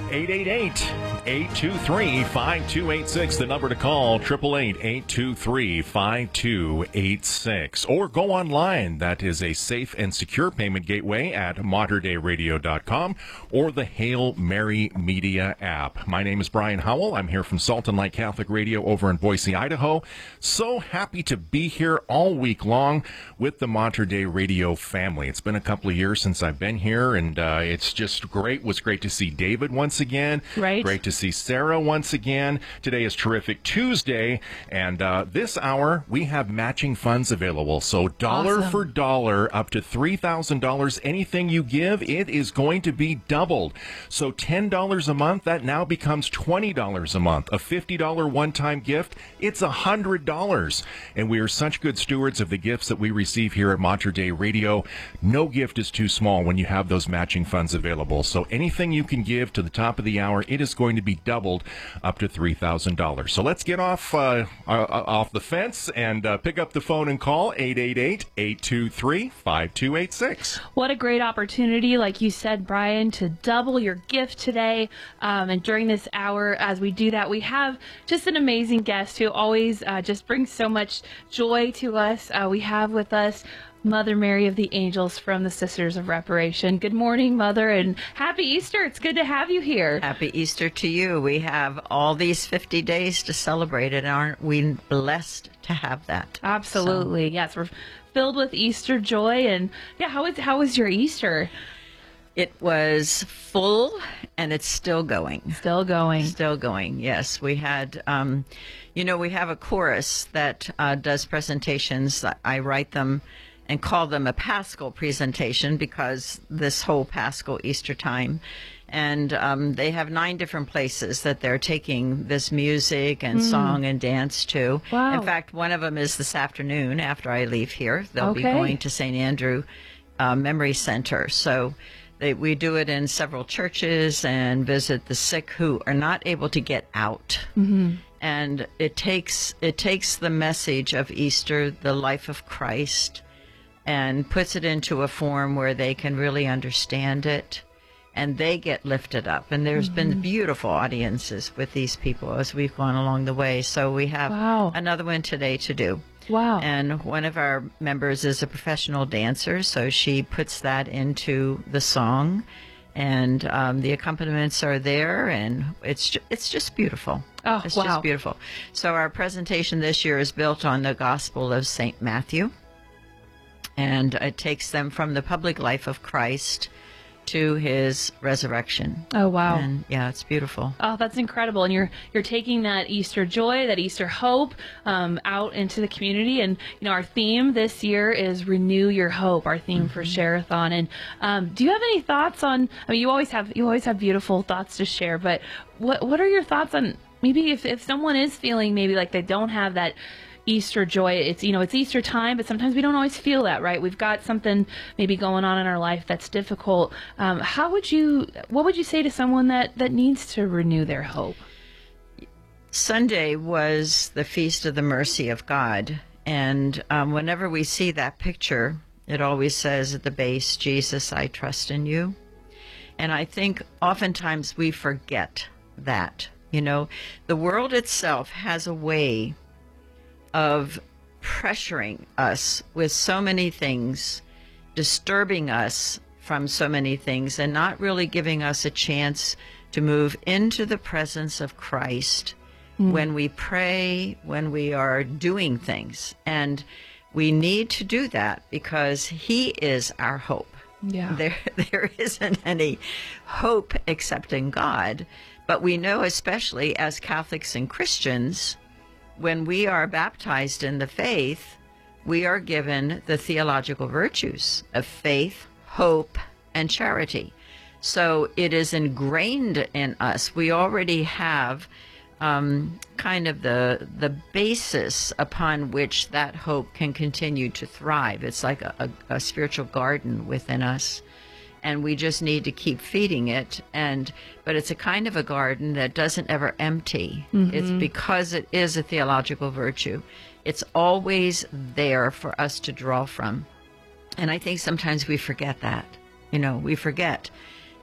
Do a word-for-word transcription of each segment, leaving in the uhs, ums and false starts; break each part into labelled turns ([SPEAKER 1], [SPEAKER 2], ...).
[SPEAKER 1] eight eight eight, eight two three, five two eight six, the number to call, eight eight eight, eight two three, five two eight six. Or go online. That is a safe and secure payment gateway at mater dei radio dot com or the Hail Mary Media app. My name is Brian Howell. I'm here from Salt and Light Catholic Radio over in Boise, Idaho. So happy to be here all week long with the Mater Dei Radio family. It's been a couple of years since I've been here, and uh, it's just great. It was great to see David once again.
[SPEAKER 2] Right.
[SPEAKER 1] Great to see Sarah once again. Today is Terrific Tuesday, and uh, this hour we have matching funds available. So dollar
[SPEAKER 2] Awesome.
[SPEAKER 1] for dollar, up to three thousand dollars. Anything you give, it is going to be doubled. So ten dollars a month, that now becomes twenty dollars a month. A fifty dollars one-time gift, it's one hundred dollars. And we are such good stewards of the gifts that we receive here at Mater Dei Radio. No gift is too small when you have those matching funds available. So anything you can give to the top of the hour, it is going to be doubled up to three thousand dollars. So let's get off uh, uh, off the fence and uh, pick up the phone and call eight eight eight, eight two three, five two eight six.
[SPEAKER 2] What a great opportunity, like you said, Brian, to double your gift today. Um, and during this hour, as we do that, we have just an amazing guest who always uh, just brings so much joy to us. Uh, we have with us Mother Mary of the Angels from the Sisters of Reparation. Good morning, Mother, and happy Easter. It's good to have you here.
[SPEAKER 3] Happy Easter to you. We have all these fifty days to celebrate it. Aren't we blessed to have that?
[SPEAKER 2] Absolutely. So. Yes, we're filled with Easter joy. And yeah, how was, how was your Easter?
[SPEAKER 3] It was full, and it's still going.
[SPEAKER 2] Still going.
[SPEAKER 3] Still going, yes. We had, um, you know, we have a chorus that uh, does presentations. I write them and call them a Paschal presentation because this whole Paschal Easter time. And um, they have nine different places that they're taking this music and mm. song and dance to.
[SPEAKER 2] Wow.
[SPEAKER 3] In fact, one of them is this afternoon after I leave here. They'll
[SPEAKER 2] okay.
[SPEAKER 3] be going to Saint Andrew uh, Memory Center. So they, we do it in several churches and visit the sick who are not able to get out.
[SPEAKER 2] Mm-hmm.
[SPEAKER 3] And it takes it takes the message of Easter, the life of Christ, and puts it into a form where they can really understand it, and they get lifted up. And there's mm-hmm. been beautiful audiences with these people as we've gone along the way. So we have
[SPEAKER 2] wow.
[SPEAKER 3] another one today to do.
[SPEAKER 2] Wow.
[SPEAKER 3] And one of our members is a professional dancer, so she puts that into the song. And um, the accompaniments are there, and it's ju- it's just beautiful.
[SPEAKER 2] Oh,
[SPEAKER 3] it's
[SPEAKER 2] wow.
[SPEAKER 3] just beautiful. So our presentation this year is built on the Gospel of Saint Matthew. And it takes them from the public life of Christ to his resurrection.
[SPEAKER 2] Oh, wow.
[SPEAKER 3] And yeah, it's beautiful.
[SPEAKER 2] Oh, that's incredible. And you're you're taking that Easter joy, that Easter hope um, out into the community. And, you know, our theme this year is Renew Your Hope, our theme mm-hmm. for Share-a-thon. And um, do you have any thoughts on, I mean, you always have you always have beautiful thoughts to share, but what what are your thoughts on maybe if, if someone is feeling maybe like they don't have that Easter joy? It's, you know, it's Easter time, but sometimes we don't always feel that, right? We've got something maybe going on in our life that's difficult. Um, how would you, what would you say to someone that, that needs to renew their hope?
[SPEAKER 3] Sunday was the Feast of the Mercy of God. And um, whenever we see that picture, it always says at the base, Jesus, I trust in you. And I think oftentimes we forget that. You know, the world itself has a way of pressuring us with so many things, disturbing us from so many things, and not really giving us a chance to move into the presence of Christ mm. when we pray, when we are doing things. And we need to do that because he is our hope.
[SPEAKER 2] Yeah.
[SPEAKER 3] There, there isn't any hope except in God. But we know, especially as Catholics and Christians, when we are baptized in the faith, we are given the theological virtues of faith, hope, and charity. So it is ingrained in us. We already have um, kind of the the basis upon which that hope can continue to thrive. It's like a, a, a spiritual garden within us. And we just need to keep feeding it. And but it's a kind of a garden that doesn't ever empty. Mm-hmm. It's because it is a theological virtue. It's always there for us to draw from. And I think sometimes we forget that. You know, we forget.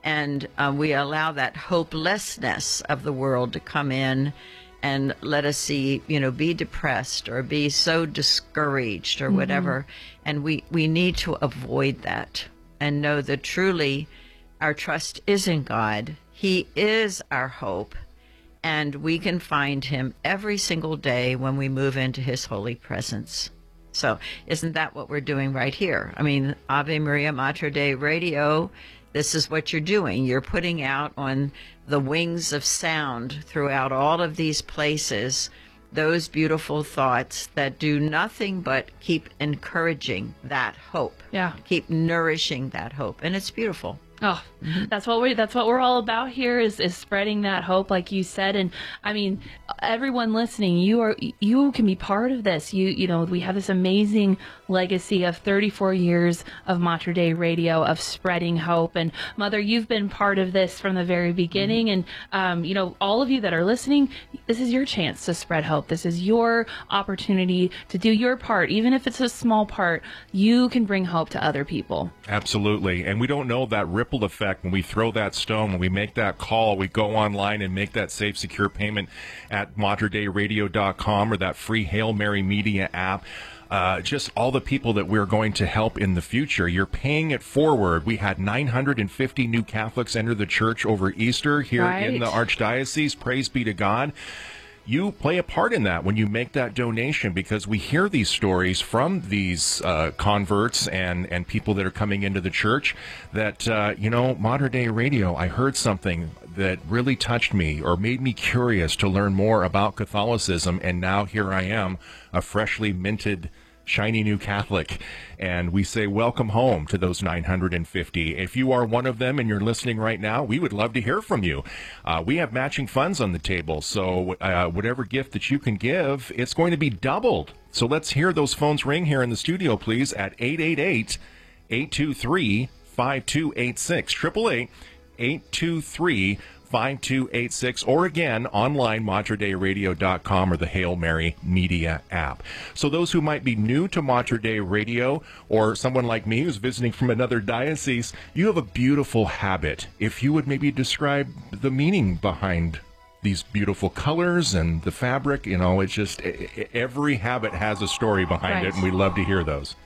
[SPEAKER 3] And uh, we allow that hopelessness of the world to come in and let us see, you know, be depressed or be so discouraged or whatever. And we, we need to avoid that and know that truly our trust is in God. He is our hope, and we can find him every single day when we move into his holy presence. So isn't that what we're doing right here? I mean, Ave Maria Mater Dei Radio, this is what you're doing. You're putting out on the wings of sound throughout all of these places those beautiful thoughts that do nothing but keep encouraging that hope.
[SPEAKER 2] Yeah.
[SPEAKER 3] Keep nourishing that hope. And it's beautiful.
[SPEAKER 2] Oh, that's what we that's what we're all about here is, is spreading that hope, like you said. And I mean, everyone listening, you are you can be part of this. You you know, we have this amazing legacy of thirty-four years of Mater Dei Radio, of spreading hope. And Mother, you've been part of this from the very beginning. Mm-hmm. And um, you know, all of you that are listening, this is your chance to spread hope. This is your opportunity to do your part, even if it's a small part. You can bring hope to other people.
[SPEAKER 1] Absolutely. And we don't know that ripple effect when we throw that stone, when we make that call, we go online and make that safe, secure payment at mater dei radio dot com or that free Hail Mary Media app. Uh, just all the people that we're going to help in the future. You're paying it forward. We had nine hundred fifty new Catholics enter the church over Easter here
[SPEAKER 2] Right.
[SPEAKER 1] in the Archdiocese. Praise be to God. You play a part in that when you make that donation, because we hear these stories from these uh, converts and, and people that are coming into the church that, uh, you know, Mater Dei Radio, I heard something that really touched me or made me curious to learn more about Catholicism, and now here I am, a freshly minted shiny new Catholic. And we say welcome home to those nine hundred fifty. If you are one of them and you're listening right now, we would love to hear from you. Uh, we have matching funds on the table, so uh, whatever gift that you can give, it's going to be doubled. So let's hear those phones ring here in the studio, please, at eight eight eight, eight two three, five two eight six, eight eight eight, eight two three, five two eight six, or again, online, mater dei radio dot com or the Hail Mary Media app. So those who might be new to Mater Dei Radio, or someone like me who's visiting from another diocese, you have a beautiful habit. If you would maybe describe the meaning behind these beautiful colors and the fabric, you know, it's just every habit has a story behind
[SPEAKER 2] Right.
[SPEAKER 1] it, and we love to hear those.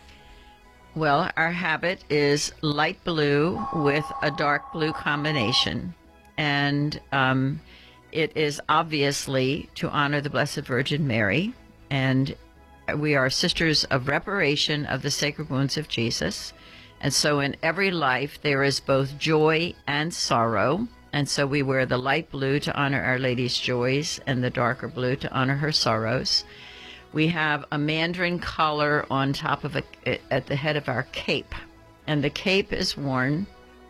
[SPEAKER 3] Well, our habit is light blue with a dark blue combination. And um, it is obviously to honor the Blessed Virgin Mary. And we are Sisters of Reparation of the Sacred Wounds of Jesus. And so in every life, there is both joy and sorrow. And so we wear the light blue to honor Our Lady's joys and the darker blue to honor her sorrows. We have a mandarin collar on top of a, at the head of our cape. And the cape is worn,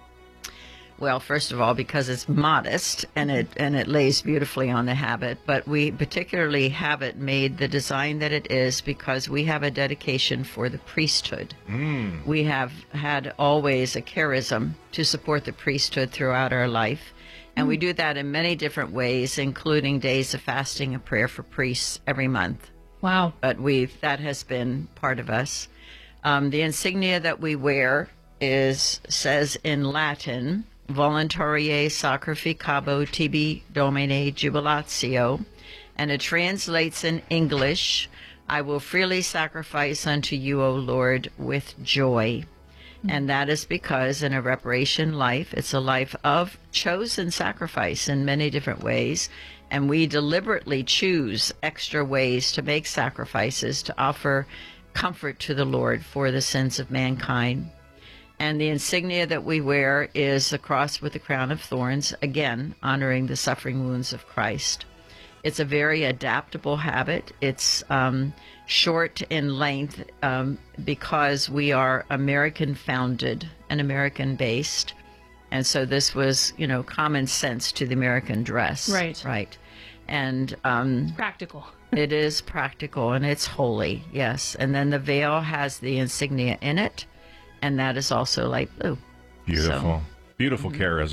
[SPEAKER 3] well, first of all, because it's modest and it and it lays beautifully on the habit, but we particularly have it made the design that it is because we have a dedication for the priesthood. Mm. We have had always a charism to support the priesthood throughout our life, and mm. we do that in many different ways, including days of fasting and prayer for priests every month.
[SPEAKER 2] Wow.
[SPEAKER 3] But we've that has been part of us. Um, the insignia that we wear is says in Latin, Voluntarie sacrificabo tibi domine jubilatio, and it translates in English, I will freely sacrifice unto you, O Lord, with joy. Mm-hmm. And that is because in a reparation life, it's a life of chosen sacrifice in many different ways, and we deliberately choose extra ways to make sacrifices to offer comfort to the Lord for the sins of mankind. And the insignia that we wear is the cross with the crown of thorns, again, honoring the suffering wounds of Christ. It's a very adaptable habit. It's um, short in length um, because we are American-founded and American-based. And so this was, you know, common sense to the American dress.
[SPEAKER 2] Right.
[SPEAKER 3] Right. And um,
[SPEAKER 2] Practical.
[SPEAKER 3] it is practical, and it's holy, yes. And then the veil has the insignia in it, and that is also light blue.
[SPEAKER 1] Beautiful.
[SPEAKER 3] So,
[SPEAKER 1] Beautiful
[SPEAKER 3] mm-hmm.
[SPEAKER 1] charism.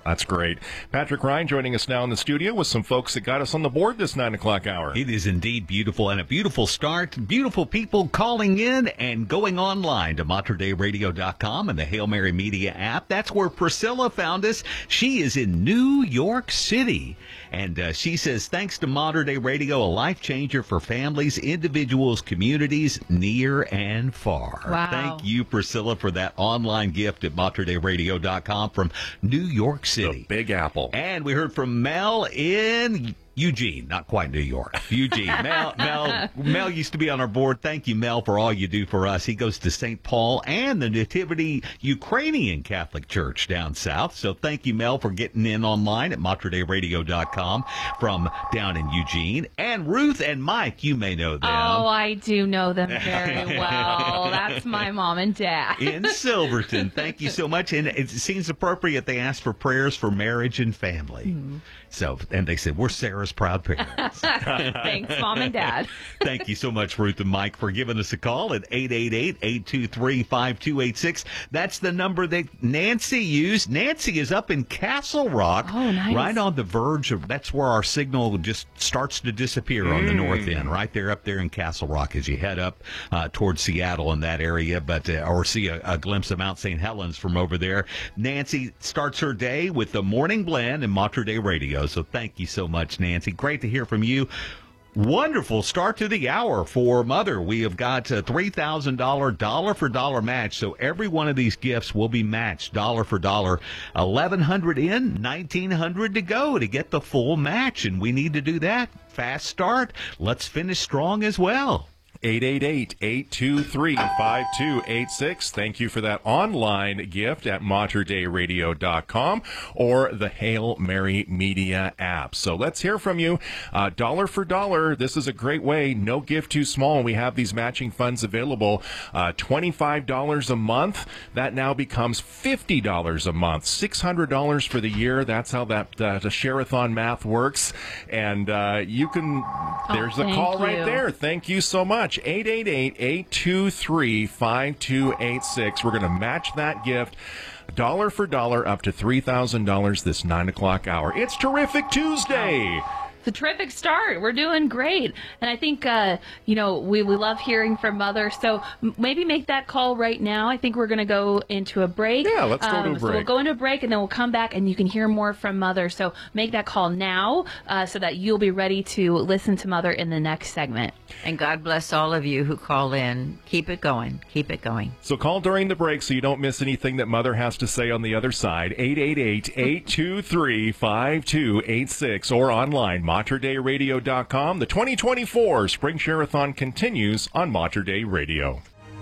[SPEAKER 1] That's great. Patrick Ryan joining us now in the studio with some folks that got us on the board this nine o'clock hour.
[SPEAKER 4] It is indeed beautiful, and a beautiful start. Beautiful people calling in and going online to mater dei radio dot com and the Hail Mary Media app. That's where Priscilla found us. She is in New York City, and uh, she says, thanks to Mater Dei Radio, a life changer for families, individuals, communities, near and far.
[SPEAKER 2] Wow.
[SPEAKER 4] Thank you, Priscilla, for that online gift at mater dei radio dot com from New York City.
[SPEAKER 1] The Big Apple.
[SPEAKER 4] And we heard from Mel in Eugene, not quite New York. Eugene. Mel, Mel, Mel used to be on our board. Thank you, Mel, for all you do for us. He goes to Saint Paul and the Nativity Ukrainian Catholic Church down south. So thank you, Mel, for getting in online at mater dei radio dot com from down in Eugene. And Ruth and Mike, you may know them.
[SPEAKER 2] Oh, I do know them very well. That's my mom and dad.
[SPEAKER 4] In Silverton. Thank you so much. And it seems appropriate they asked for prayers for marriage and family. Mm. So, and they said, we're Sarah's proud parents.
[SPEAKER 2] Thanks, Mom and Dad.
[SPEAKER 4] Thank you so much, Ruth and Mike, for giving us a call at eight eight eight, eight two three, five two eight six. That's the number that Nancy used. Nancy is up in Castle Rock.
[SPEAKER 2] Oh, nice.
[SPEAKER 4] Right on the verge of, that's where our signal just starts to disappear mm. on the north end, right there up there in Castle Rock as you head up uh, towards Seattle in that area, but uh, or see a, a glimpse of Mount Saint Helens from over there. Nancy starts her day with the Morning Blend and Mater Dei Radio. So thank you so much, Nancy. Great to hear from you. Wonderful start to the hour for Mother. We have got a three thousand dollars dollar for dollar match. So every one of these gifts will be matched dollar for dollar. eleven hundred in, nineteen hundred to go to get the full match. And we need to do that. Fast start. Let's finish strong as well.
[SPEAKER 1] eight eight eight, eight two three, five two eight six. Thank you for that online gift at mater dei radio dot com or the Hail Mary Media app. So let's hear from you. Uh, dollar for dollar, this is a great way. No gift too small. We have these matching funds available. Uh, twenty-five dollars a month. That now becomes fifty dollars a month. six hundred dollars for the year. That's how that uh, the Share-a-thon math works. And uh, you can, there's
[SPEAKER 2] oh,
[SPEAKER 1] a call
[SPEAKER 2] you.
[SPEAKER 1] right there. Thank you so much. eight eight eight, eight two three, five two eight six. We're going to match that gift dollar for dollar up to three thousand dollars this nine o'clock hour. It's Terrific Tuesday.
[SPEAKER 2] It's a terrific start. We're doing great. And I think, uh, you know, we, we love hearing from Mother. So m- maybe make that call right now. I think we're going to go into a break.
[SPEAKER 1] Yeah, let's go
[SPEAKER 2] um,
[SPEAKER 1] to a break.
[SPEAKER 2] So we'll go into a break and then we'll come back and you can hear more from Mother. So make that call now uh, so that you'll be ready to listen to Mother in the next segment.
[SPEAKER 3] And God bless all of you who call in. Keep it going. Keep it going.
[SPEAKER 1] So call during the break so you don't miss anything that Mother has to say on the other side. eight eight eight, eight two three, five two eight six or online, mater dei radio dot com. The twenty twenty-four Spring Share-a-thon continues on Mater Dei Radio.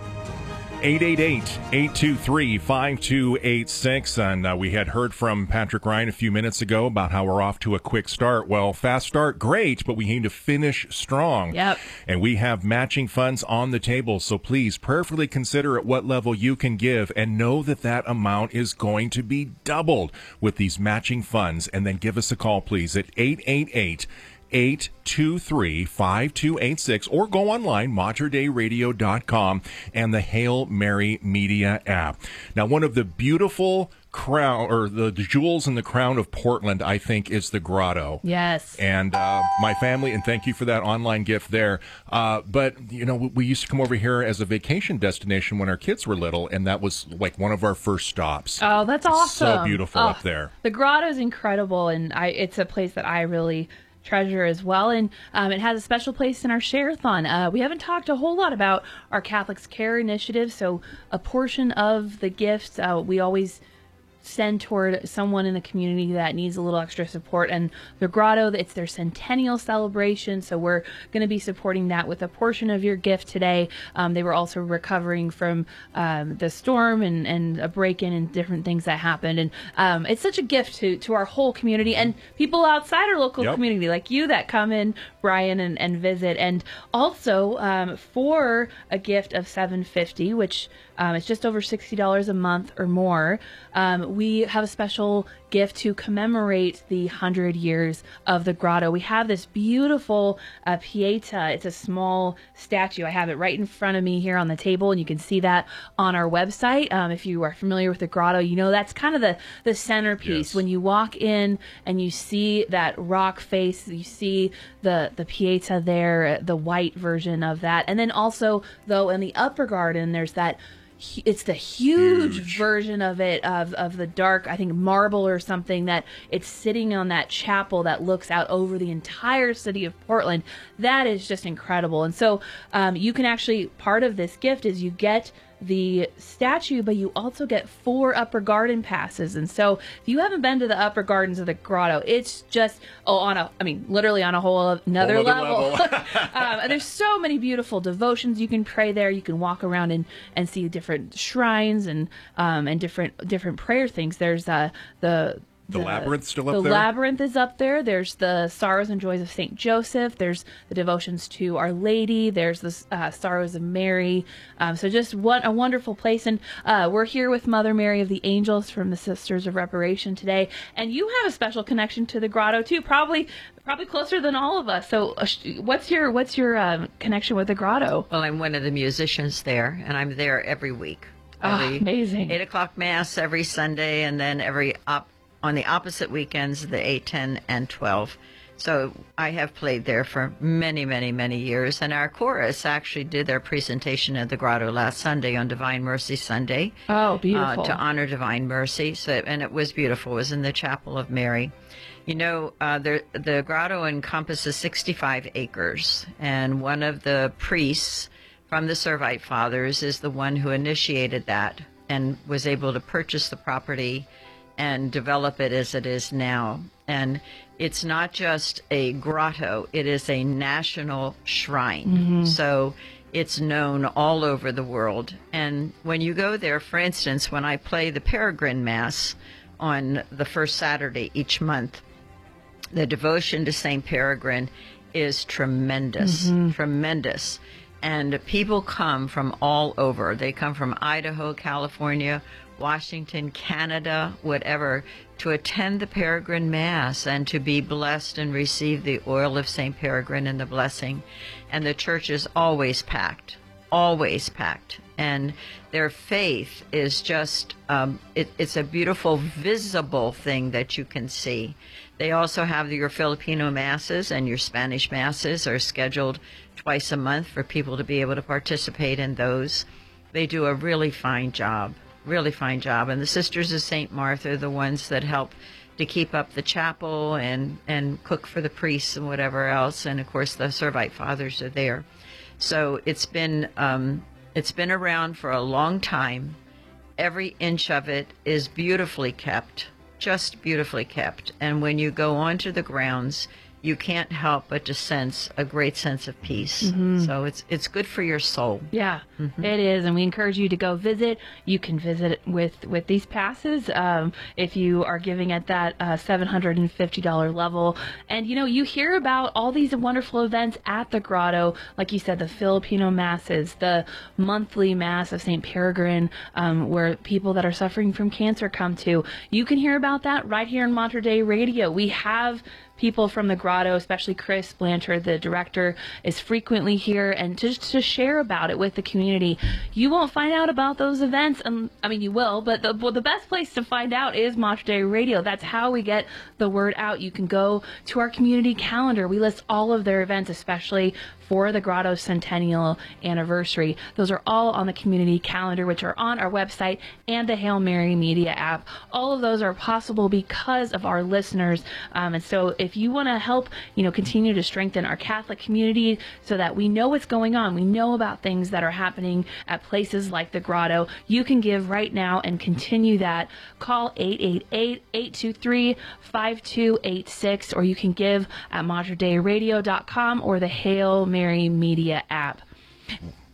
[SPEAKER 1] eight eight eight, eight two three, five two eight six. And uh, we had heard from Patrick Ryan a few minutes ago about how we're off to a quick start. Well, fast start, great, but we need to finish strong.
[SPEAKER 2] Yep.
[SPEAKER 1] And we have matching funds on the table, so please prayerfully consider at what level you can give and know that that amount is going to be doubled with these matching funds. And then give us a call, please, at eight eight eight, eight two three, five two eight six or go online, mater dei radio dot com and the Hail Mary Media app. Now, one of the beautiful crown or the jewels in the crown of Portland, I think, is the Grotto.
[SPEAKER 2] Yes.
[SPEAKER 1] And uh, my family, and thank you for that online gift there. Uh, but, you know, we used to come over here as a vacation destination when our kids were little, and that was like one of our first stops.
[SPEAKER 2] Oh, that's awesome.
[SPEAKER 1] So beautiful
[SPEAKER 2] oh,
[SPEAKER 1] up there.
[SPEAKER 2] The Grotto is incredible, and I, it's a place that I really treasure as well, and um, it has a special place in our Share-a-thon. Uh, we haven't talked a whole lot about our Catholics Care initiative, so a portion of the gifts uh, we always send toward someone in the community that needs a little extra support. And the Grotto, it's their centennial celebration, so we're going to be supporting that with a portion of your gift today. Um, they were also recovering from um, the storm and, and a break-in and different things that happened. And um, it's such a gift to, to our whole community and people outside our local
[SPEAKER 1] Yep.
[SPEAKER 2] community like you that come in, Brian, and, and visit. And also um, for a gift of seven hundred fifty dollars, which um, is just over sixty dollars a month or more, um, we have a special gift to commemorate the hundred years of the grotto. We have this beautiful uh, Pieta. It's a small statue. I have it right in front of me here on the table, and you can see that on our website. Um, if you are familiar with the grotto, you know that's kind of the, the centerpiece.
[SPEAKER 1] Yes.
[SPEAKER 2] When you walk in and you see that rock face, you see the, the Pieta there, the white version of that. And then also, though, in the upper garden, there's that it's the huge, huge version of it, of, of the dark, I think, marble or something, that it's sitting on that chapel that looks out over the entire city of Portland. That is just incredible. And so um, you can actually, part of this gift is you get the statue, but you also get four upper garden passes. And so if you haven't been to the upper gardens of the grotto, it's just, oh, on a, I mean, literally on a whole another
[SPEAKER 1] whole
[SPEAKER 2] level.
[SPEAKER 1] level.
[SPEAKER 2] um, and there's so many beautiful devotions you can pray there. You can walk around and, and see different shrines and um, and different different prayer things. There's uh, the
[SPEAKER 1] The, the labyrinth still up
[SPEAKER 2] the
[SPEAKER 1] there?
[SPEAKER 2] The labyrinth is up there. There's the Sorrows and Joys of Saint Joseph. There's the devotions to Our Lady. There's the uh, Sorrows of Mary. Um, so just one, a wonderful place. And uh, we're here with Mother Mary of the Angels from the Sisters of Reparation today. And you have a special connection to the grotto too, probably probably closer than all of us. So uh, what's your what's your um, connection with the grotto?
[SPEAKER 3] Well, I'm one of the musicians there, and I'm there every week. Every
[SPEAKER 2] Oh, amazing.
[SPEAKER 3] eight o'clock Mass every Sunday, and then every op- on the opposite weekends, the eight, ten, and twelve. So I have played there for many, many, many years. And our chorus actually did their presentation at the grotto last Sunday on Divine Mercy Sunday.
[SPEAKER 2] Oh, beautiful.
[SPEAKER 3] Uh, to honor Divine Mercy. So, and it was beautiful. It was in the Chapel of Mary. You know, uh, the, the grotto encompasses sixty-five acres. And one of the priests from the Servite Fathers is the one who initiated that and was able to purchase the property and develop it as it is now. And it's not just a grotto, it is a national shrine. Mm-hmm. So it's known all over the world. And when you go there, for instance, when I play the Peregrine Mass on the first Saturday each month, the devotion to Saint Peregrine is tremendous, mm-hmm. tremendous. And people come from all over. They come from Idaho, California, Washington, Canada, whatever, to attend the Peregrine Mass and to be blessed and receive the oil of Saint Peregrine and the blessing. And the church is always packed, always packed. And their faith is just, um, it, it's a beautiful, visible thing that you can see. They also have your Filipino Masses, and your Spanish Masses are scheduled twice a month for people to be able to participate in those. They do a really fine job. Really fine job. And the Sisters of Saint Martha are the ones that help to keep up the chapel and, and cook for the priests and whatever else. And of course the Servite Fathers are there. So it's been, um, it's been around for a long time. Every inch of it is beautifully kept, just beautifully kept. And when you go onto the grounds, you can't help but to sense a great sense of peace. Mm-hmm. So it's it's good for your soul.
[SPEAKER 2] Yeah, mm-hmm. It is. And we encourage you to go visit. You can visit with, with these passes um, if you are giving at that uh, seven hundred fifty dollars level. And, you know, you hear about all these wonderful events at the grotto. Like you said, the Filipino Masses, the monthly Mass of Saint Peregrine, um, where people that are suffering from cancer come to. You can hear about that right here on Mater Dei Radio. We have people from the grotto, especially Chris Blanchard, the director, is frequently here, and just to share about it with the community. You won't find out about those events, and I mean, you will, but the, well, the best place to find out is Mater Dei Radio. That's how we get the word out. You can go to our community calendar. We list all of their events, especially for the grotto centennial anniversary. Those are all on the community calendar, which are on our website and the Hail Mary Media app. All of those are possible because of our listeners. Um, and so if you want to help, you know, continue to strengthen our Catholic community so that we know what's going on, we know about things that are happening at places like the grotto, you can give right now and continue that. Call eight eight eight, eight two three, five two eight six, or you can give at mater dei radio dot com or the Hail Mary Media app.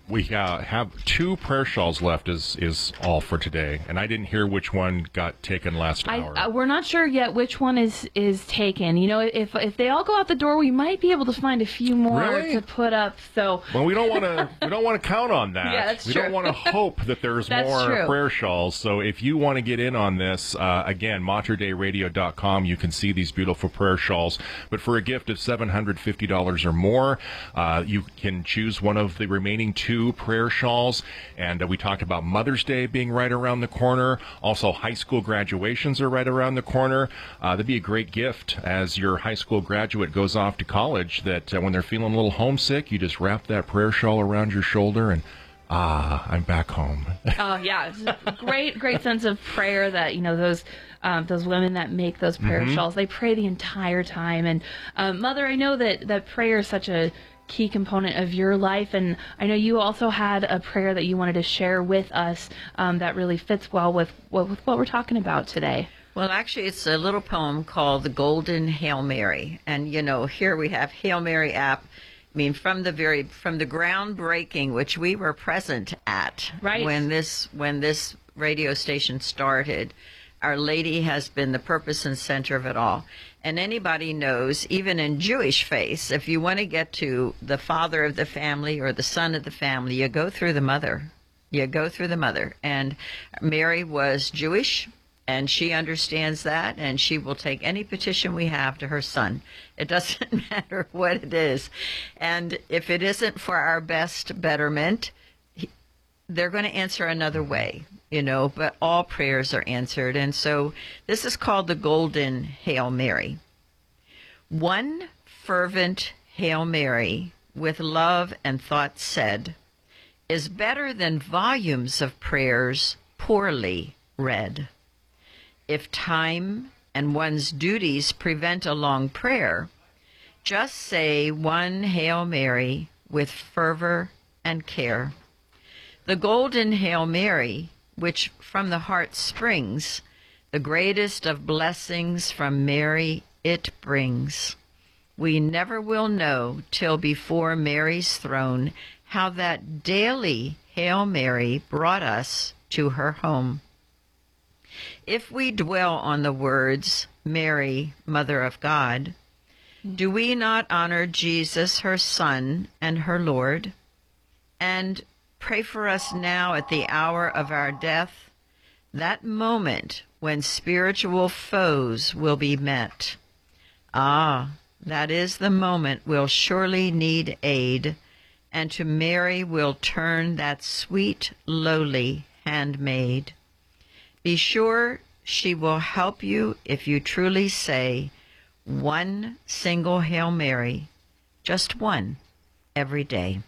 [SPEAKER 1] We uh, have two prayer shawls left is is all for today, and I didn't hear which one got taken last
[SPEAKER 2] I,
[SPEAKER 1] hour.
[SPEAKER 2] uh, we're not sure yet which one is, is taken. You know, if if they all go out the door, we might be able to find a few more
[SPEAKER 1] Really?
[SPEAKER 2] to put up. So
[SPEAKER 1] well, we don't want to we don't want to count on that.
[SPEAKER 2] Yeah, that's
[SPEAKER 1] we
[SPEAKER 2] true.
[SPEAKER 1] don't want to hope that there's
[SPEAKER 2] That's
[SPEAKER 1] more
[SPEAKER 2] true.
[SPEAKER 1] prayer shawls. So if you want to get in on this, uh, again, mater dei radio dot com, you can see these beautiful prayer shawls. But for a gift of seven hundred fifty dollars or more, uh, you can choose one of the remaining two prayer shawls. And uh, we talked about Mother's Day being right around the corner. Also, high school graduations are right around the corner. Uh, that'd be a great gift as your high school graduate goes off to college, that uh, when they're feeling a little homesick, you just wrap that prayer shawl around your shoulder and, ah, I'm back home.
[SPEAKER 2] Oh, yeah. It's a great, great sense of prayer that, you know, those um, those women that make those prayer
[SPEAKER 1] Mm-hmm.
[SPEAKER 2] shawls, they pray the entire time. And, um, Mother, I know that, that prayer is such a key component of your life, and I know you also had a prayer that you wanted to share with us um, that really fits well with, with what we're talking about today.
[SPEAKER 3] Well, actually, it's a little poem called The Golden Hail Mary. And, you know, here we have Hail Mary app. I mean, from the very, from the groundbreaking, which we were present at
[SPEAKER 2] Right.
[SPEAKER 3] when this, when this radio station started, Our Lady has been the purpose and center of it all. And anybody knows, even in Jewish faith, if you want to get to the father of the family or the son of the family, you go through the mother. You go through the mother. And Mary was Jewish, and she understands that, and she will take any petition we have to her son. It doesn't matter what it is. And if it isn't for our best betterment, he, they're going to answer another way, you know, but all prayers are answered. And so this is called the Golden Hail Mary. One fervent Hail Mary with love and thought said is better than volumes of prayers poorly read. If time and one's duties prevent a long prayer, just say one Hail Mary with fervor and care. The Golden Hail Mary, which from the heart springs, the greatest of blessings from Mary it brings. We never will know till before Mary's throne how that daily Hail Mary brought us to her home. If we dwell on the words, Mary, Mother of God, do we not honor Jesus, her Son, and her Lord? And pray for us now at the hour of our death, that moment when spiritual foes will be met. Ah, that is the moment we'll surely need aid, and to Mary will turn that sweet, lowly handmaid. Be sure she will help you if you truly say one single Hail Mary, just one, every day.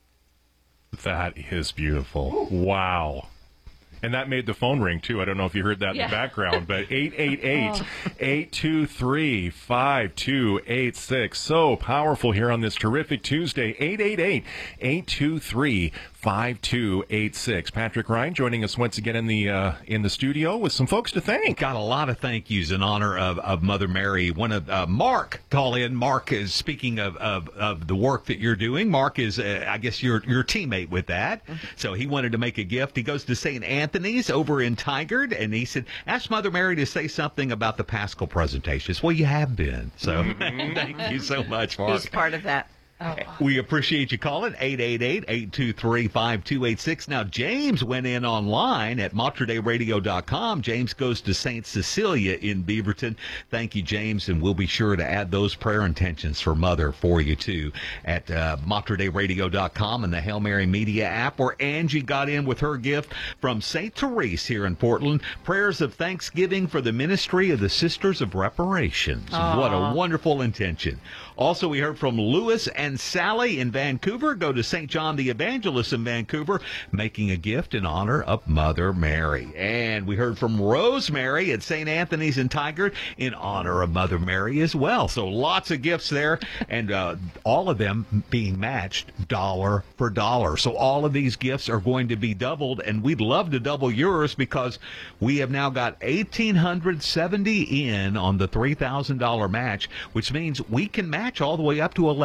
[SPEAKER 1] That is beautiful. Wow. And that made the phone ring, too. I don't know if you heard that
[SPEAKER 2] Yeah.
[SPEAKER 1] in the background, but eight eight eight, eight two three, five two eight six. So powerful here on this terrific Tuesday. eight eight eight, eight two three, five two eight six. Patrick Ryan joining us once again in the uh, in the studio with some folks to thank.
[SPEAKER 4] Got a lot of thank yous in honor of, of Mother Mary. One of uh, Mark call in. Mark is speaking of, of, of the work that you're doing. Mark is, uh, I guess, your your teammate with that. So he wanted to make a gift. He goes to Saint Anthony's over in Tigard, and he said, ask Mother Mary to say something about the Paschal presentations. Well, you have been. So thank you so much, Mark.
[SPEAKER 3] He's part of that.
[SPEAKER 2] Oh,
[SPEAKER 4] We appreciate you calling eight eight eight, eight two three, five two eight six. Now, James went in online at mater dei radio dot com. James goes to Saint Cecilia in Beaverton. Thank you, James, and we'll be sure to add those prayer intentions for Mother for you, too, at uh, mater dei radio dot com and the Hail Mary Media app, where Angie got in with her gift from Saint Therese here in Portland. Prayers of thanksgiving for the ministry of the Sisters of Reparations.
[SPEAKER 2] Aww.
[SPEAKER 4] What a wonderful intention. Also, we heard from Lewis and Sally in Vancouver. Go to Saint John the Evangelist in Vancouver, making a gift in honor of Mother Mary. And we heard from Rosemary at Saint Anthony's in Tigard in honor of Mother Mary as well. So lots of gifts there, and uh, all of them being matched dollar for dollar. So all of these gifts are going to be doubled, and we'd love to double yours because we have now got one thousand eight hundred seventy in on the three thousand dollars match, which means we can match all the way up to eleven thirty.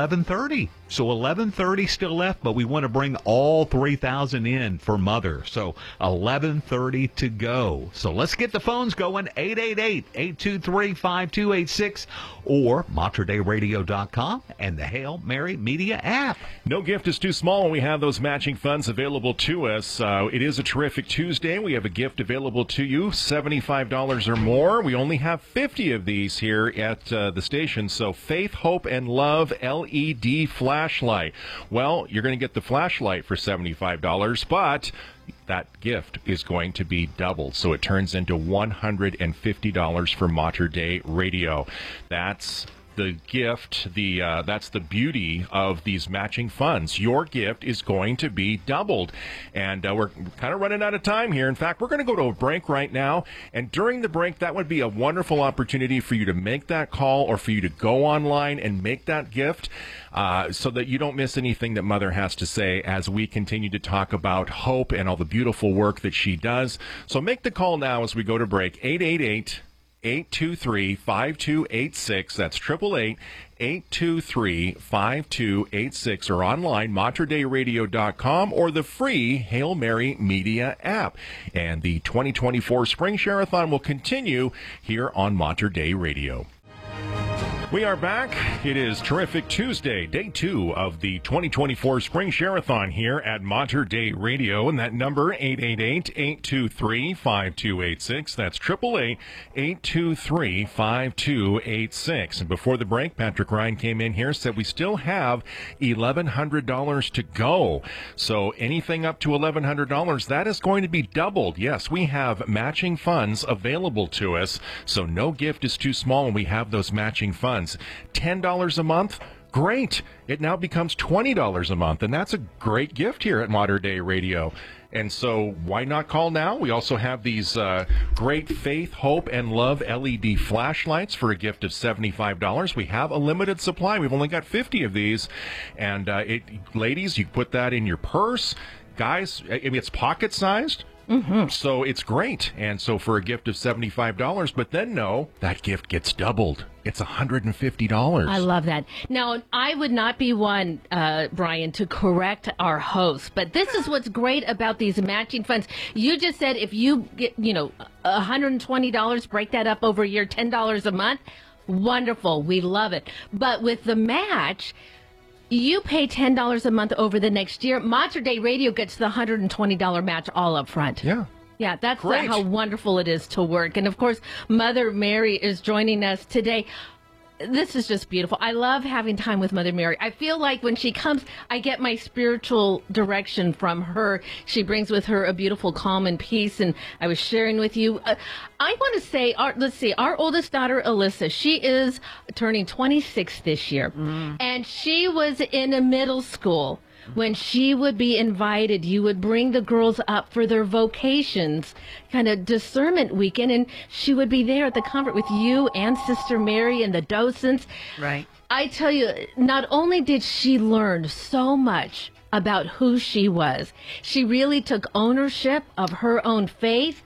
[SPEAKER 4] thirty. So eleven thirty still left, but we want to bring all three thousand in for Mother. So eleven thirty to go. So let's get the phones going. eight eight eight, eight two three, five two eight six or mater dei radio dot com and the Hail Mary Media app.
[SPEAKER 1] No gift is too small when we have those matching funds available to us. Uh, it is a terrific Tuesday. We have a gift available to you, seventy-five dollars or more. We only have fifty of these here at uh, the station. So Faith, Hope, and Love L E D flashlight. Well, you're going to get the flashlight for seventy-five dollars, but that gift is going to be doubled. So it turns into one hundred fifty dollars for Mater Dei Radio. That's the gift, the uh, that's the beauty of these matching funds. Your gift is going to be doubled. And uh, we're kind of running out of time here. In fact, we're going to go to a break right now. And during the break, that would be a wonderful opportunity for you to make that call or for you to go online and make that gift uh, so that you don't miss anything that Mother has to say as we continue to talk about hope and all the beautiful work that she does. So make the call now as we go to break. eight eight eight, eight two three, five two eight six. That's eight eight eight, eight two three, five two eight six or online, mater dei radio dot com or the free Hail Mary Media app. And the twenty twenty-four Spring Share-a-thon will continue here on Mater Dei Radio. We are back. It is Terrific Tuesday, day two of the twenty twenty-four Spring Share-a-thon here at Mater Dei Radio. And that number, eight eight eight, eight two three, five two eight six. That's eight eight eight, eight two three, five two eight six. And before the break, Patrick Ryan came in here, said we still have eleven hundred dollars to go. So anything up to eleven hundred dollars, that is going to be doubled. Yes, we have matching funds available to us. So no gift is too small when we have those matching funds. ten dollars a month, great. It now becomes twenty dollars a month, and that's a great gift here at Mater Dei Radio. And so why not call now? We also have these uh, great Faith, Hope, and Love L E D flashlights for a gift of seventy-five dollars. We have a limited supply. We've only got fifty of these. And uh, it, ladies, you put that in your purse. Guys, I mean, it's pocket-sized. Mm-hmm. So it's great. And so for a gift of seventy-five dollars, but then no, that gift gets doubled. It's one hundred fifty dollars.
[SPEAKER 5] I love that. Now, I would not be one, uh, Brian, to correct our host, but this is what's great about these matching funds. You just said if you get, you know, one hundred twenty dollars, break that up over a year, ten dollars a month. Wonderful. We love it. But with the match, you pay ten dollars a month over the next year. Mater Dei Radio gets the one hundred twenty dollars match all up front.
[SPEAKER 1] Yeah.
[SPEAKER 5] Yeah, that's the,
[SPEAKER 1] Great.
[SPEAKER 5] how wonderful it is to work. And, of course, Mother Mary is joining us today. This is just beautiful. I love having time with Mother Mary. I feel like when she comes, I get my spiritual direction from her. She brings with her a beautiful calm and peace. And I was sharing with you. Uh, I want to say, our, let's see, our oldest daughter, Alyssa, she is turning twenty-six this year. Mm. And she was in a middle school. When she would be invited, you would bring the girls up for their vocations, kind of discernment weekend, and she would be there at the convent with you and Sister Mary and the docents.
[SPEAKER 3] Right.
[SPEAKER 5] I tell you, not only did she learn so much about who she was, she really took ownership of her own faith,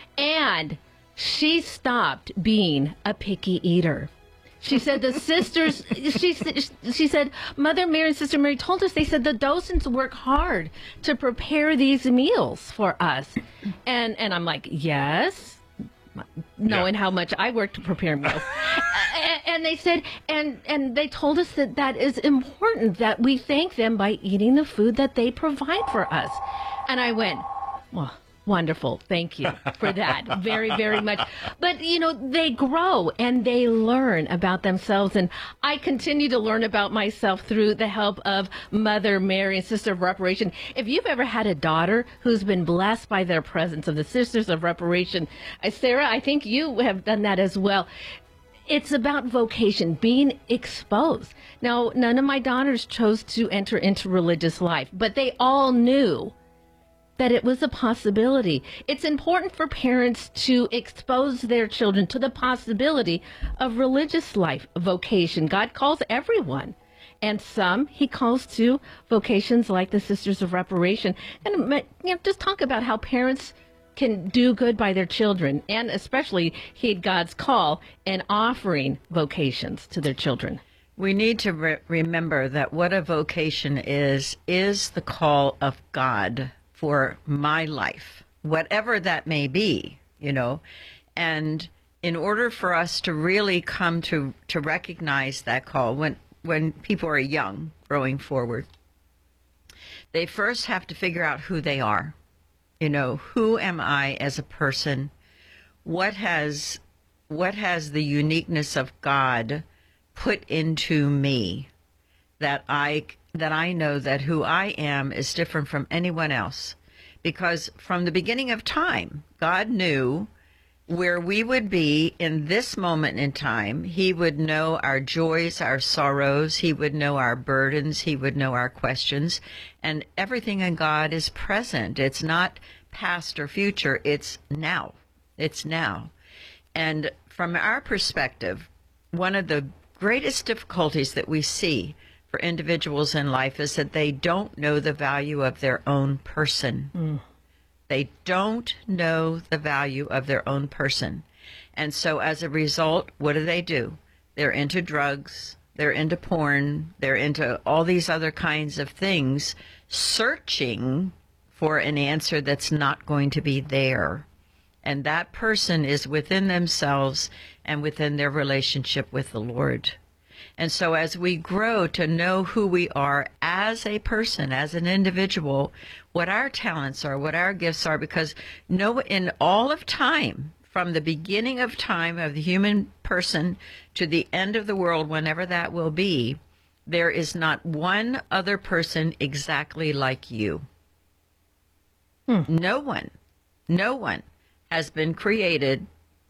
[SPEAKER 5] and she stopped being a picky eater. She said the sisters, she, she said, Mother Mary and Sister Mary told us, they said the docents work hard to prepare these meals for us. And and I'm like, yes, knowing yeah. how much I work to prepare meals. and, and they said, and, and they told us that that is important, that we thank them by eating the food that they provide for us. And I went, well, wonderful. Thank you for that very, very much. But, you know, they grow and they learn about themselves. And I continue to learn about myself through the help of Mother Mary and Sister of Reparation. If you've ever had a daughter who's been blessed by their presence of the Sisters of Reparation, uh, Sarah, I think you have done that as well. It's about vocation, being exposed. Now, none of my daughters chose to enter into religious life, but they all knew that it was a possibility. It's important for parents to expose their children to the possibility of religious life, vocation. God calls everyone. And some he calls to vocations like the Sisters of Reparation. And you know, just talk about how parents can do good by their children, and especially heed God's call in offering vocations to their children.
[SPEAKER 3] We need to re- remember that what a vocation is, is the call of God for my life, whatever that may be, you know. And in order for us to really come to, to recognize that call, when, when people are young, growing forward, they first have to figure out who they are. You know, who am I as a person? What has, what has the uniqueness of God put into me that I that I know that who I am is different from anyone else? Because from the beginning of time, God knew where we would be in this moment in time. He would know our joys, our sorrows. He would know our burdens. He would know our questions. And everything in God is present. It's not past or future. It's now. It's now. And from our perspective, one of the greatest difficulties that we see for individuals in life is that they don't know the value of their own person. Mm. They don't know the value of their own person. And so as a result, what do they do? They're into drugs, they're into porn, they're into all these other kinds of things, searching for an answer that's not going to be there. And that person is within themselves and within their relationship with the Lord. And so as we grow to know who we are as a person, as an individual, what our talents are, what our gifts are, because no, in all of time, from the beginning of time of the human person to the end of the world, whenever that will be, there is not one other person exactly like you. Hmm. No one, no one has been created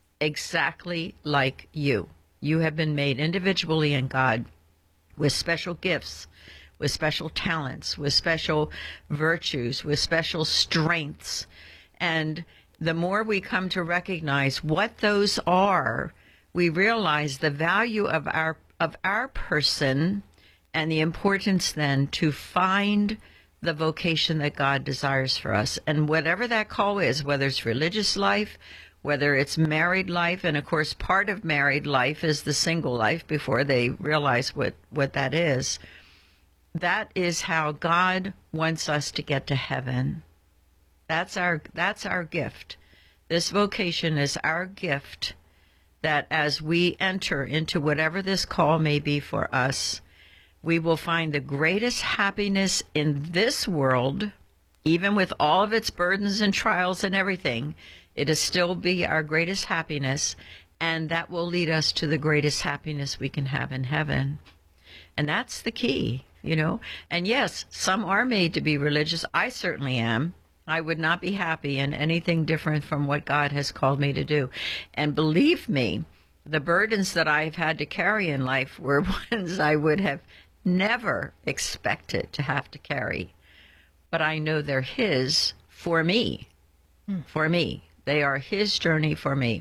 [SPEAKER 3] exactly like you. You have been made individually in God with special gifts, with special talents, with special virtues, with special strengths. And the more we come to recognize what those are, we realize the value of our of our person and the importance then to find the vocation that God desires for us. And whatever that call is, whether it's religious life, whether it's married life, and of course part of married life is the single life before they realize what, what that is. That is how God wants us to get to heaven. That's our, that's our gift. This vocation is our gift, that as we enter into whatever this call may be for us, we will find the greatest happiness in this world, even with all of its burdens and trials and everything. It'll still be our greatest happiness, and that will lead us to the greatest happiness we can have in heaven. And that's the key, you know. And yes, some are made to be religious. I certainly am. I would not be happy in anything different from what God has called me to do. And believe me, the burdens that I've had to carry in life were ones I would have never expected to have to carry. But I know they're His for me, mm. for me. They are His journey for me.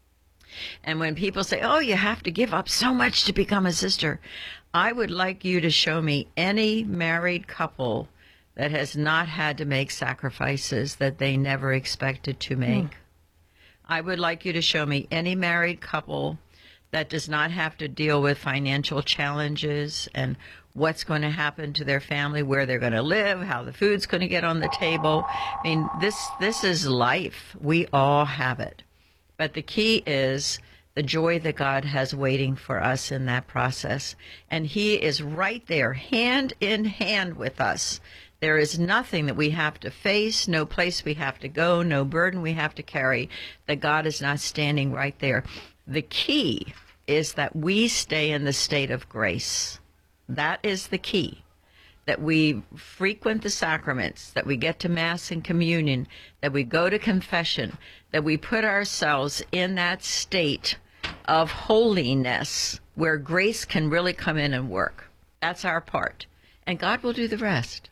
[SPEAKER 3] And when people say, oh, you have to give up so much to become a sister, I would like you to show me any married couple that has not had to make sacrifices that they never expected to make. Mm. I would like you to show me any married couple that does not have to deal with financial challenges and what's going to happen to their family, where they're going to live, how the food's going to get on the table. I mean, this this is life. We all have it. But the key is the joy that God has waiting for us in that process. And He is right there, hand in hand with us. There is nothing that we have to face, no place we have to go, no burden we have to carry, that God is not standing right there. The key is that we stay in the state of grace. That is the key, that we frequent the sacraments, that we get to Mass and communion, that we go to confession, that we put ourselves in that state of holiness where grace can really come in and work. That's our part. And God will do the rest.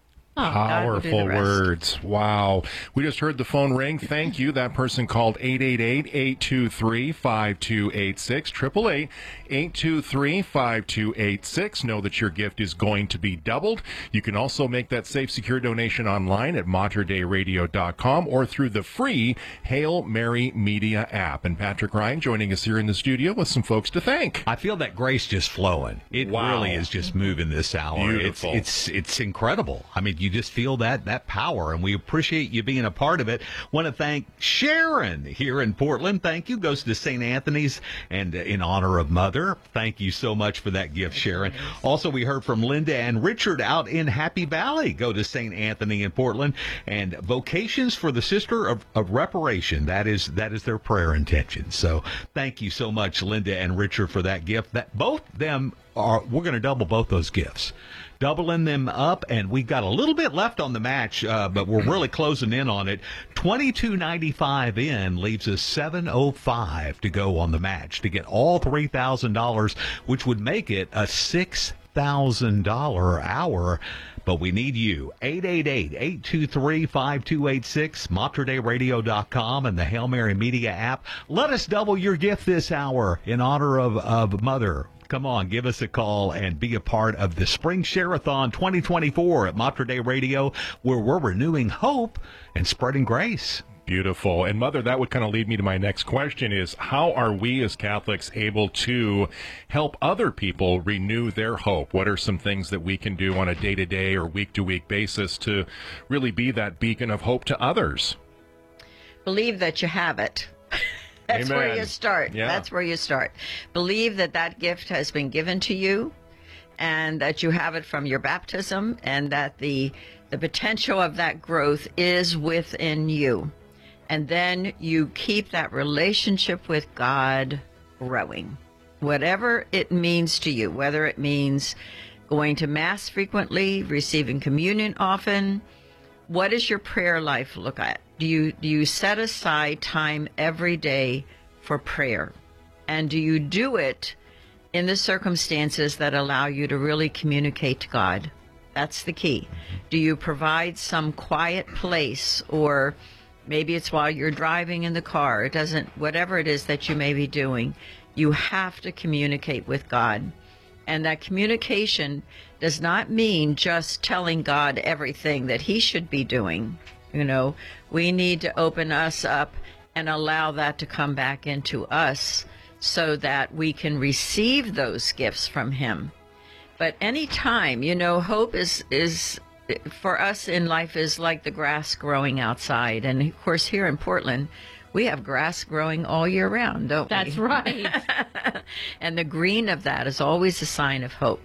[SPEAKER 1] Powerful words. Wow. We just heard the phone ring. Thank you. That person called eight eight eight, eight two three, five two eight six, eight eight eight, eight two three, five two eight six. Know that your gift is going to be doubled. You can also make that safe, secure donation online at mater dei radio dot com or through the free Hail Mary Media app. And Patrick Ryan joining us here in the studio with some folks to thank.
[SPEAKER 4] I feel that grace just flowing. It
[SPEAKER 1] Wow.
[SPEAKER 4] really is just moving this hour.
[SPEAKER 1] Beautiful.
[SPEAKER 4] It's, it's it's incredible. I mean, you just feel that that power, and we appreciate you being a part of it. Want to thank Sharon here in Portland. Thank you. Goes to Saint Anthony's, and uh, in honor of Mother. Thank you so much for that gift, Sharon. Also, we heard from Linda and Richard out in Happy Valley. Go to Saint Anthony in Portland, and Vocations for the Sister of, of Reparation. That is that is their prayer intention. So thank you so much, Linda and Richard, for that gift. That both them are. We're going to double both those gifts. Doubling them up, and we've got a little bit left on the match, uh, but we're really closing in on it. twenty-two ninety-five in leaves us seven oh five to go on the match to get all three thousand dollars, which would make it a six thousand dollars hour. But we need you. eight eight eight, eight two three, five two eight six, mater dei radio dot com, and the Hail Mary Media app. Let us double your gift this hour in honor of, of Mother. Come on, give us a call and be a part of the Spring Share-a-thon twenty twenty-four at Mater Dei Radio, where we're renewing hope and spreading grace.
[SPEAKER 1] Beautiful. And Mother, that would kind of lead me to my next question is, how are we as Catholics able to help other people renew their hope? What are some things that we can do on a day-to-day or week-to-week basis to really be that beacon of hope to others?
[SPEAKER 3] Believe that you have it. That's
[SPEAKER 1] Amen.
[SPEAKER 3] where you start.
[SPEAKER 1] Yeah.
[SPEAKER 3] That's where you start. Believe that that gift has been given to you and that you have it from your baptism and that the the potential of that growth is within you. And then you keep that relationship with God growing. Whatever it means to you, whether it means going to Mass frequently, receiving communion often, what does your prayer life look at? Do you do you set aside time every day for prayer? And do you do it in the circumstances that allow you to really communicate to God? That's the key. Do you provide some quiet place, or maybe it's while you're driving in the car? It doesn't, whatever it is that you may be doing, you have to communicate with God. And that communication does not mean just telling God everything that he should be doing. You know, we need to open us up and allow that to come back into us so that we can receive those gifts from him. But anytime, you know, hope is, is for us in life is like the grass growing outside. And of course, here in Portland, we have grass growing all year round, don't
[SPEAKER 5] That's
[SPEAKER 3] we?
[SPEAKER 5] right.
[SPEAKER 3] And the green of that is always a sign of hope.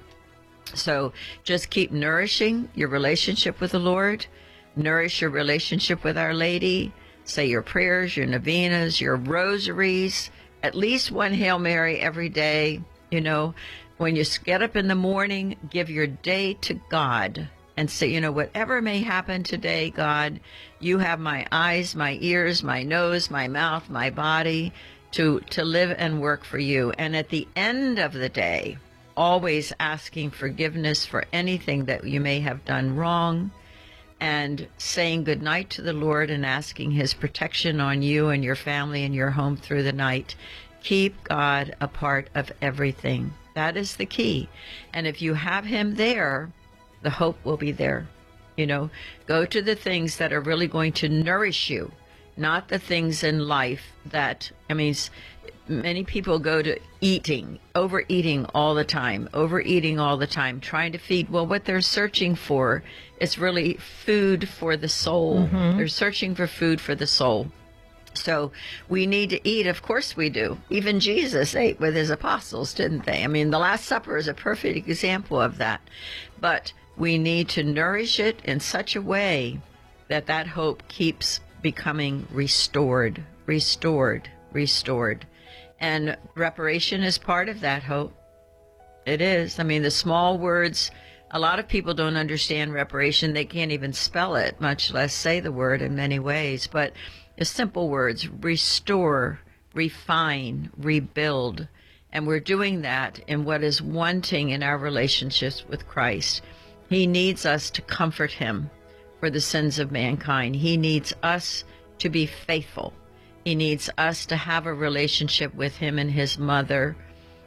[SPEAKER 3] So just keep nourishing your relationship with the Lord. Nourish your relationship with Our Lady. Say your prayers, your novenas, your rosaries, at least one Hail Mary every day. You know, when you get up in the morning, give your day to God and say, you know, whatever may happen today, God, you have my eyes, my ears, my nose, my mouth, my body to, to live and work for you. And at the end of the day, always asking forgiveness for anything that you may have done wrong, and saying goodnight to the Lord and asking his protection on you and your family and your home through the night. Keep God a part of everything. That is the key. And if you have him there, the hope will be there. You know, go to the things that are really going to nourish you, not the things in life that, I mean, many people go to eating, overeating all the time, overeating all the time, trying to feed. Well, what they're searching for is really food for the soul. Mm-hmm. They're searching for food for the soul. So we need to eat. Of course we do. Even Jesus ate with his apostles, didn't they? I mean, the Last Supper is a perfect example of that. But we need to nourish it in such a way that that hope keeps becoming restored, restored, restored. And reparation is part of that hope. It is. I mean, the small words, a lot of people don't understand reparation. They can't even spell it, much less say the word in many ways. But the simple words, restore, refine, rebuild. And we're doing that in what is wanting in our relationships with Christ. He needs us to comfort him for the sins of mankind. He needs us to be faithful. He needs us to have a relationship with him and his mother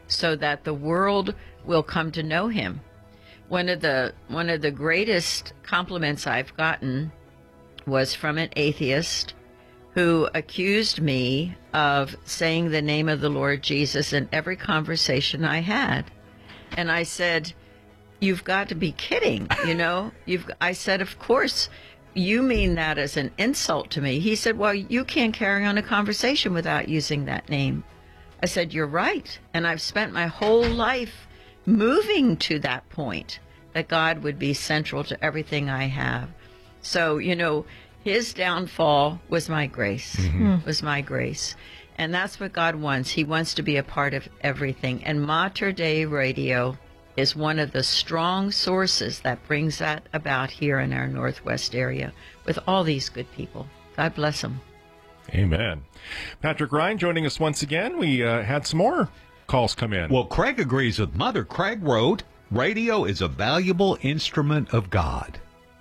[SPEAKER 3] so that the world will come to know him. One of the one of the greatest compliments I've gotten was from an atheist who accused me of saying the name of the Lord Jesus in every conversation I had. And I said, "You've got to be kidding, you know?" You've I said, "Of course, you mean that as an insult to me." He said, "Well, you can't carry on a conversation without using that name." I said, "You're right. And I've spent my whole life moving to that point, that God would be central to everything I have." So, you know, his downfall was my grace, mm-hmm. was my grace. And that's what God wants. He wants to be a part of everything. And Mater Dei Radio is one of the strong sources that brings that about here in our Northwest area with all these good people. God bless them.
[SPEAKER 1] Amen. Patrick Ryan joining us once again. We uh, had some more calls come in.
[SPEAKER 4] Well, Craig agrees with Mother. Craig wrote, "Radio is a valuable instrument of God."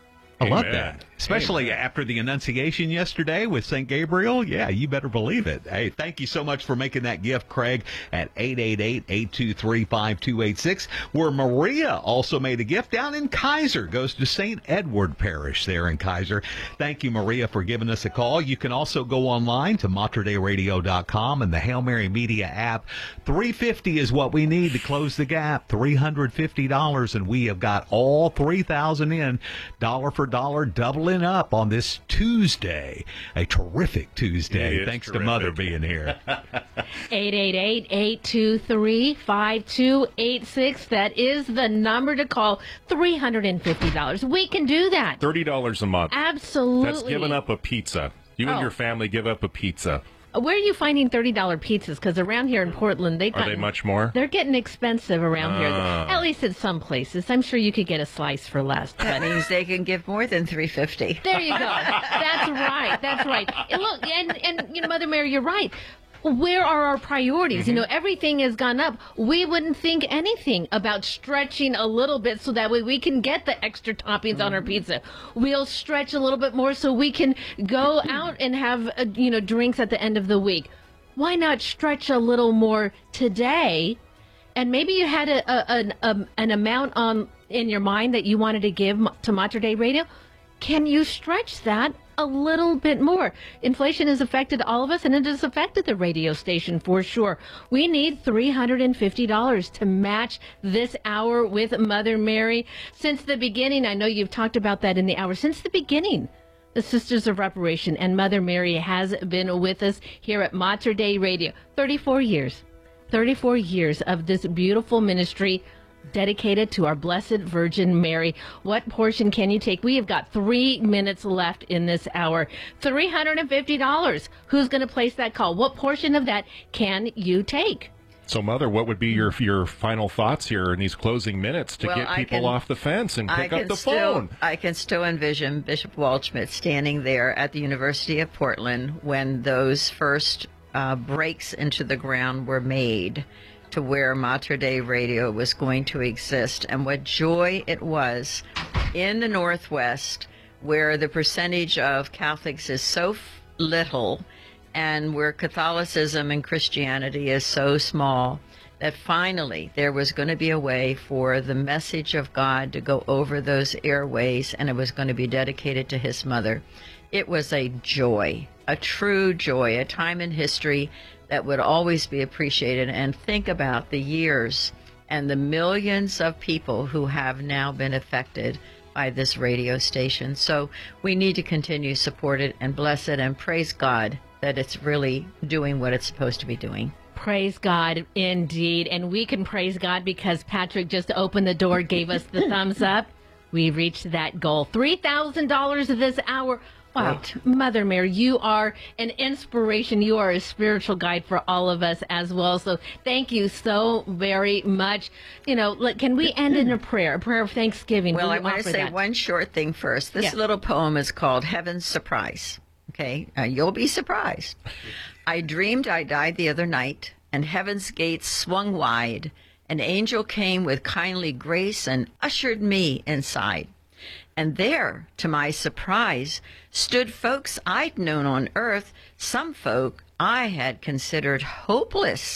[SPEAKER 4] I love
[SPEAKER 1] Amen.
[SPEAKER 4] that. Especially
[SPEAKER 1] Amen.
[SPEAKER 4] after the Annunciation yesterday with Saint Gabriel. Yeah, you better believe it. Hey, thank you so much for making that gift, Craig, at eight eight eight, eight two three, five two eight six, where Maria also made a gift down in Kaiser. Goes to Saint Edward Parish there in Kaiser. Thank you, Maria, for giving us a call. You can also go online to mater dei radio dot com and the Hail Mary Media app. three hundred fifty dollars is what we need to close the gap. three hundred fifty dollars, and we have got all three thousand in, dollar for dollar, doubling up on this Tuesday. A terrific Tuesday. Thanks
[SPEAKER 1] terrific.
[SPEAKER 4] to Mother being here.
[SPEAKER 5] eight eight eight, eight two three, five two eight six. That is the number to call. three hundred fifty dollars. We can do that.
[SPEAKER 1] thirty dollars a month.
[SPEAKER 5] Absolutely.
[SPEAKER 1] That's giving up a pizza. You and
[SPEAKER 5] Oh.
[SPEAKER 1] your family give up a pizza.
[SPEAKER 5] Where are you finding thirty dollars pizzas? Because around here in Portland, they
[SPEAKER 1] Are they much more?
[SPEAKER 5] They're getting expensive around here.
[SPEAKER 1] Ah.
[SPEAKER 5] At least in some places. I'm sure you could get a slice for less.
[SPEAKER 3] That
[SPEAKER 5] But
[SPEAKER 3] means they can give more than three hundred fifty dollars.
[SPEAKER 5] there you go. That's right. That's right. And look, and and you know, Mother Mary, you're right. Where are our priorities?
[SPEAKER 1] Mm-hmm.
[SPEAKER 5] You know, everything has gone up. We wouldn't think anything about stretching a little bit so that way we can get the extra toppings mm-hmm. on our pizza. We'll stretch a little bit more so we can go out and have, uh, you know, drinks at the end of the week. Why not stretch a little more today? And maybe you had a, a, an, a, an amount on in your mind that you wanted to give to Mater Dei Radio. Can you stretch that a little bit more? Inflation has affected all of us, and it has affected the radio station for sure. We need three hundred fifty dollars to match this hour with Mother Mary. Since the beginning, I know you've talked about that in the hour, since the beginning, the Sisters of Reparation and Mother Mary has been with us here at Mater Dei Radio. thirty-four years. thirty-four years of this beautiful ministry dedicated to our Blessed Virgin Mary. What portion can you take? We have got three minutes left in this hour. three hundred fifty dollars. Who's going to place that call? What portion of that can you take?
[SPEAKER 1] So, Mother, what would be your your final thoughts here in these closing minutes to
[SPEAKER 3] Well,
[SPEAKER 1] get
[SPEAKER 3] I
[SPEAKER 1] people
[SPEAKER 3] can-
[SPEAKER 1] off the fence and
[SPEAKER 3] I
[SPEAKER 1] pick up
[SPEAKER 3] can
[SPEAKER 1] the
[SPEAKER 3] still,
[SPEAKER 1] phone?
[SPEAKER 3] I can still envision Bishop Waldschmidt standing there at the University of Portland when those first uh, breaks into the ground were made to where Mater Dei Radio was going to exist, and what joy it was in the Northwest, where the percentage of Catholics is so f- little and where Catholicism and Christianity is so small, that finally there was going to be a way for the message of God to go over those airways, and it was going to be dedicated to his mother. It was a joy, a true joy, a time in history that would always be appreciated. And think about the years and the millions of people who have now been affected by this radio station. So we need to continue to support it and bless it and praise God that it's really doing what it's supposed to be doing.
[SPEAKER 5] Praise God, indeed. And we can praise God because Patrick just opened the door, gave us the thumbs up. We reached that goal. three thousand dollars this hour. Wow.
[SPEAKER 3] Right.
[SPEAKER 5] Mother Mary, you are an inspiration. You are a spiritual guide for all of us as well. So thank you so very much. You know, look, can we end in a prayer, a prayer of thanksgiving?
[SPEAKER 3] Well,
[SPEAKER 5] Will
[SPEAKER 3] I
[SPEAKER 5] you
[SPEAKER 3] want to
[SPEAKER 5] offer
[SPEAKER 3] say
[SPEAKER 5] that?
[SPEAKER 3] one short thing first. This
[SPEAKER 5] Yes.
[SPEAKER 3] little poem is called Heaven's Surprise. Okay, uh, you'll be surprised. I dreamed I died the other night, and heaven's gates swung wide. An angel came with kindly grace and ushered me inside. And there, to my surprise, stood folks I'd known on earth, some folk I had considered hopeless,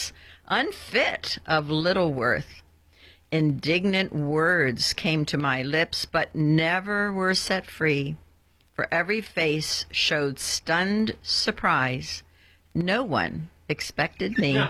[SPEAKER 3] unfit of little worth. Indignant words came to my lips, but never were set free. For every face showed stunned surprise. No one expected me.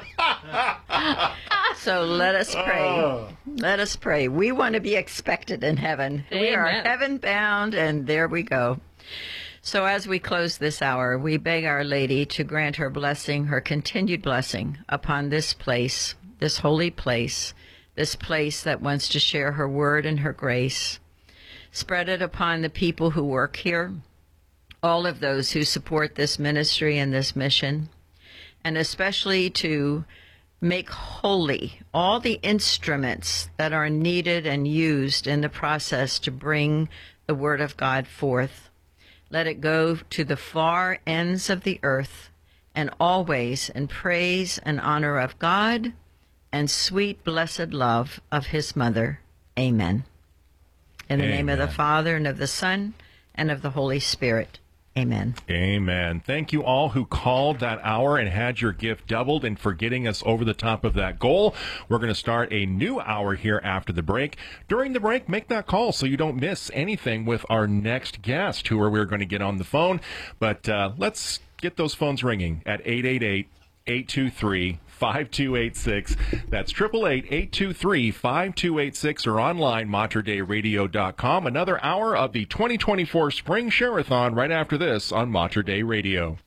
[SPEAKER 3] So let us pray. Let us pray. We want to be expected in heaven. We are
[SPEAKER 2] Amen.
[SPEAKER 3] heaven bound, and there we go. So as we close this hour, we beg Our Lady to grant her blessing, her continued blessing upon this place, this holy place, this place that wants to share her word and her grace. Spread it upon the people who work here, all of those who support this ministry and this mission, and especially to make holy all the instruments that are needed and used in the process to bring the Word of God forth. Let it go to the far ends of the earth, and always in praise and honor of God and sweet blessed love of his mother. Amen. In the name of the
[SPEAKER 1] Amen.
[SPEAKER 3] Father, and of the Son, and of the Holy Spirit. Amen.
[SPEAKER 1] Amen. Thank you all who called that hour and had your gift doubled and for getting us over the top of that goal. We're going to start a new hour here after the break. During the break, make that call so you don't miss anything with our next guest, who are we're going to get on the phone. But uh, let's get those phones ringing at eight eight eight, eight two three, five two eight six. That's eight eight eight, eight two three, five two eight six or online, mater dei radio dot com. Another hour of the twenty twenty-four Spring Share-a-thon right after this on Mater Dei Radio.